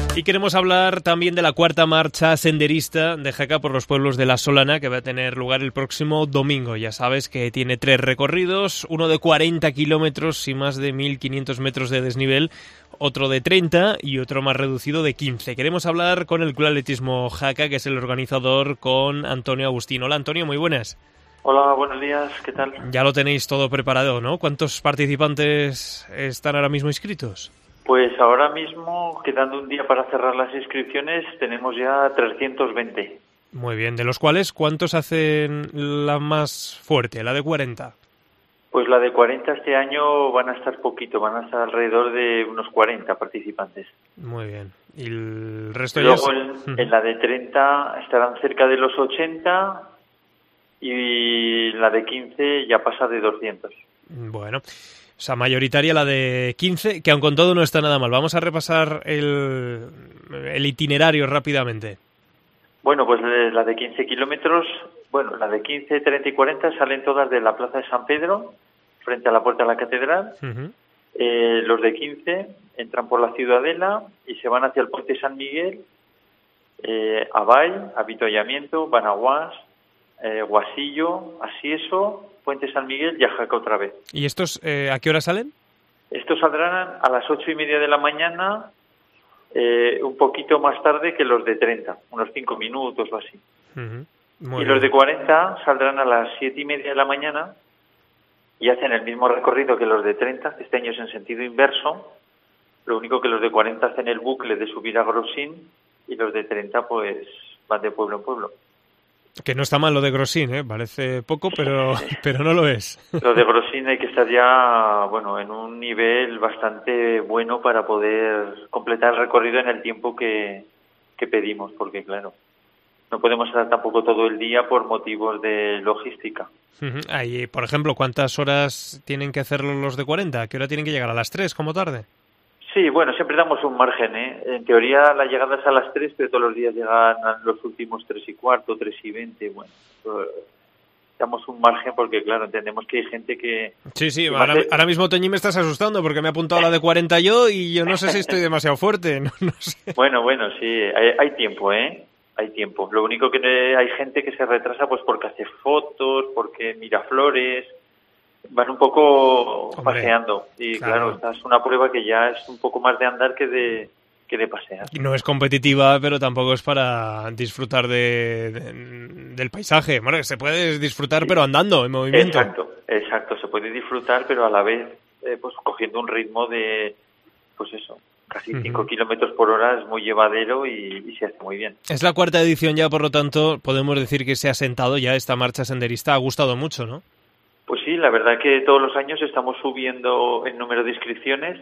Y queremos hablar también de la cuarta marcha senderista de Jaca por los pueblos de La Solana, que va a tener lugar el próximo domingo. Ya sabes que tiene 3 recorridos, uno de 40 kilómetros y más de 1.500 metros de desnivel, otro de 30 y otro más reducido de 15. Queremos hablar con el Club Atletismo Jaca, que es el organizador, con Antonio Agustín. Hola Antonio, muy buenas. Hola, buenos días, ¿qué tal? Ya lo tenéis todo preparado, ¿no? ¿Cuántos participantes están ahora mismo inscritos? Pues ahora mismo, quedando un día para cerrar las inscripciones, tenemos ya 320. Muy bien, de los cuales, ¿cuántos hacen la más fuerte, la de 40? Pues la de 40 este año van a estar poquito, van a estar alrededor de unos 40 participantes. Muy bien. ¿Y el resto Luego ya en la de 30 estarán cerca de los 80 y la de 15 ya pasa de 200. Bueno, o sea, mayoritaria la de 15, que aun con todo no está nada mal. Vamos a repasar el itinerario rápidamente. Bueno, pues la de 15 kilómetros, bueno, la de 15, 30 y 40 salen todas de la Plaza de San Pedro, frente a la Puerta de la Catedral. Uh-huh. Los de 15 entran por la Ciudadela y se van hacia el Puente San Miguel, Abay, Avituallamiento, Banaguás, Guasillo, Asieso, Puente San Miguel y a Jaca otra vez. ¿Y estos a qué hora salen? Estos saldrán a las 8:30 de la mañana, un poquito más tarde que los de 30, unos 5 minutos o así. Uh-huh. Y los de 40 saldrán a las 7:30 de la mañana y hacen el mismo recorrido que los de 30, este año es en sentido inverso, lo único que los de 40 hacen el bucle de subir a Grosín y los de 30 pues van de pueblo en pueblo. Que no está mal lo de Grosín, ¿eh? Parece poco, pero no lo es. Lo de Grosín hay que estar ya, bueno, en un nivel bastante bueno para poder completar el recorrido en el tiempo que pedimos, porque claro, no podemos estar tampoco todo el día por motivos de logística. Uh-huh. Ahí, por ejemplo, ¿cuántas horas tienen que hacerlo los de 40? ¿A qué hora tienen que llegar? ¿A las 3 como tarde? Sí, bueno, siempre damos un margen, ¿eh? En teoría la llegada es a las 3, pero todos los días llegan a los últimos 3:15, 3:20, bueno, damos un margen porque, claro, entendemos que hay gente que... Sí, ahora mismo, Toñi, me estás asustando porque me he apuntado a la de 40 yo y yo no sé si estoy demasiado fuerte, no sé. Bueno, sí, hay tiempo, ¿eh? Hay tiempo. Lo único que hay gente que se retrasa pues porque hace fotos, porque mira flores... Van un poco paseando y claro, esta es una prueba que ya es un poco más de andar que de pasear. No es competitiva, pero tampoco es para disfrutar del paisaje. Bueno, se puede disfrutar, pero andando, en movimiento. Exacto, se puede disfrutar, pero a la vez pues cogiendo un ritmo de, pues eso, casi 5 kilómetros por hora, es muy llevadero y se hace muy bien. Es la cuarta edición ya, por lo tanto, podemos decir que se ha sentado ya esta marcha senderista. Ha gustado mucho, ¿no? Pues sí, la verdad que todos los años estamos subiendo el número de inscripciones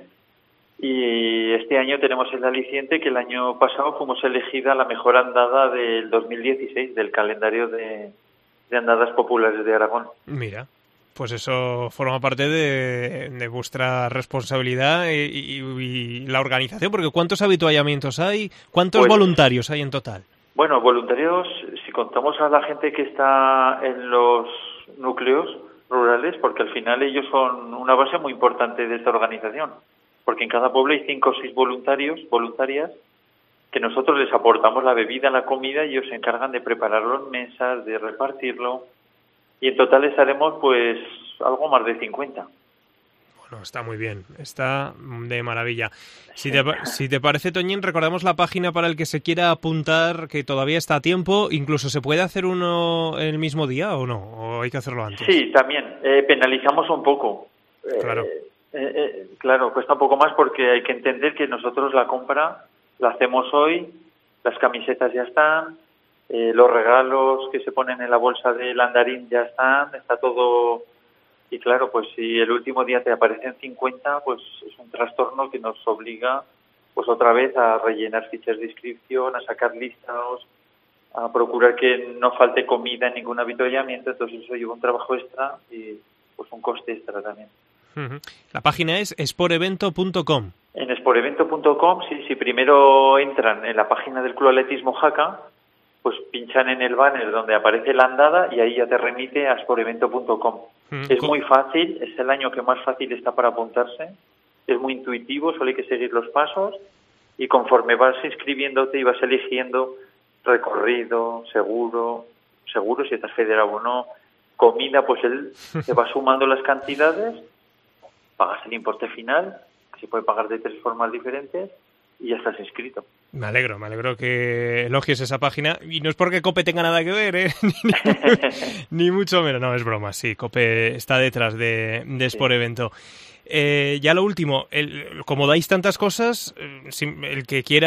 y este año tenemos el aliciente que el año pasado fuimos elegida la mejor andada del 2016 del calendario de andadas populares de Aragón. Mira, pues eso forma parte de vuestra responsabilidad y la organización, porque ¿cuántos habituallamientos hay? ¿Cuántos voluntarios hay en total? Bueno, voluntarios, si contamos a la gente que está en los núcleos rurales, porque al final ellos son una base muy importante de esta organización, porque en cada pueblo hay 5 o 6 voluntarias, que nosotros les aportamos la bebida, la comida, y ellos se encargan de prepararlo en mesas, de repartirlo, y en total estaremos pues algo más de 50. Bueno, está muy bien, está de maravilla. Si te parece, Toñín, recordamos la página para el que se quiera apuntar, que todavía está a tiempo. Incluso se puede hacer uno el mismo día o no, o hay que hacerlo antes. Sí, también. Penalizamos un poco. Claro. Claro, cuesta un poco más porque hay que entender que nosotros la compra la hacemos hoy, las camisetas ya están, los regalos que se ponen en la bolsa del andarín ya están, está todo... Y claro, pues si el último día te aparecen 50, pues es un trastorno que nos obliga pues otra vez a rellenar fichas de inscripción, a sacar listados, a procurar que no falte comida en ningún avituallamiento, entonces eso lleva un trabajo extra y pues un coste extra también. Uh-huh. La página es sporevento.com. En sporevento.com, si primero entran en la página del Club Atletismo Jaca, pues pinchan en el banner donde aparece la andada y ahí ya te remite a sporevento.com. Es muy fácil, es el año que más fácil está para apuntarse, es muy intuitivo, solo hay que seguir los pasos y conforme vas inscribiéndote y vas eligiendo recorrido, seguro si estás federado o no, comida, pues él te va sumando las cantidades, pagas el importe final, que se puede pagar de 3 formas diferentes, y ya estás inscrito. Me alegro que elogies esa página. Y no es porque COPE tenga nada que ver, ¿eh? Ni mucho menos. No, es broma, sí. COPE está detrás de Sport Evento. Ya lo último, como dais tantas cosas, el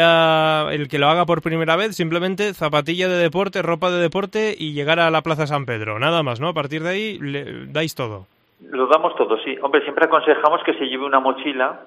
que lo haga por primera vez, simplemente zapatilla de deporte, ropa de deporte y llegar a la Plaza San Pedro. Nada más, ¿no? A partir de ahí dais todo. Lo damos todo, sí. Hombre, siempre aconsejamos que se lleve una mochila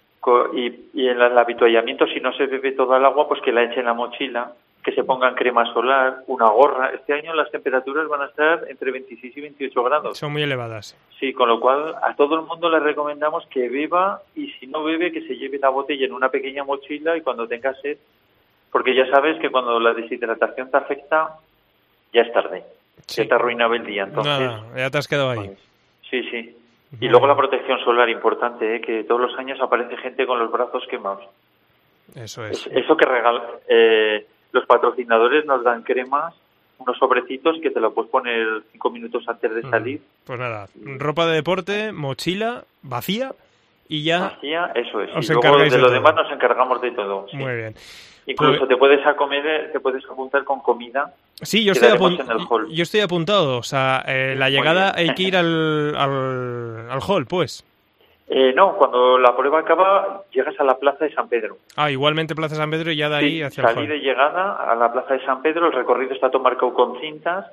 y en el avituallamiento, si no se bebe toda el agua, pues que la eche en la mochila, que se pongan crema solar, una gorra. Este año las temperaturas van a estar entre 26 y 28 grados. Son muy elevadas. Sí, con lo cual a todo el mundo le recomendamos que beba, y si no bebe, que se lleve la botella en una pequeña mochila y cuando tenga sed, porque ya sabes que cuando la deshidratación te afecta, ya es tarde. Sí. Ya te arruinaba el día. Entonces, nada, ya te has quedado ahí. Pues, sí. Y luego la protección solar, importante, que todos los años aparece gente con los brazos quemados. Eso es. Eso que los patrocinadores nos dan cremas, unos sobrecitos que te lo puedes poner 5 minutos antes de salir. Pues nada, ropa de deporte, mochila vacía y ya. Vacía, eso es. Os y luego de lo todo. demás nos encargamos de todo. Sí. Muy bien. Incluso te puedes apuntar con comida. Sí, yo estoy apuntado. O sea, la llegada hay que ir al hall, pues. No, cuando la prueba acaba, llegas a la Plaza de San Pedro. Igualmente Plaza San Pedro y ya de ahí hacia el hall. Salí de llegada a la Plaza de San Pedro, el recorrido está todo marcado con cintas.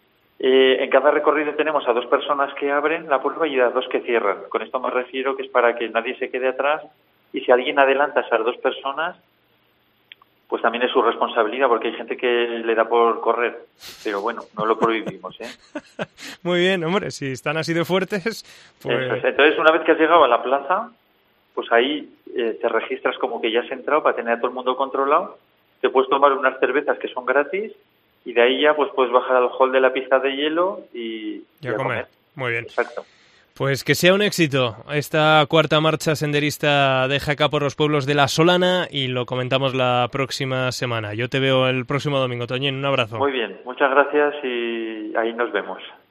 En cada recorrido tenemos a 2 personas que abren la prueba y a 2 que cierran. Con esto me refiero que es para que nadie se quede atrás, y si alguien adelanta a esas 2 personas, pues también es su responsabilidad, porque hay gente que le da por correr. Pero bueno, no lo prohibimos, ¿eh? Muy bien, hombre, si están así de fuertes, pues... Entonces, una vez que has llegado a la plaza, pues ahí te registras como que ya has entrado para tener a todo el mundo controlado. Te puedes tomar unas cervezas que son gratis y de ahí ya pues puedes bajar al hall de la pista de hielo y a comer. Muy bien. Exacto. Pues que sea un éxito esta cuarta marcha senderista de Jaca por los pueblos de la Solana, y lo comentamos la próxima semana. Yo te veo el próximo domingo, Toñín. Un abrazo. Muy bien, muchas gracias y ahí nos vemos.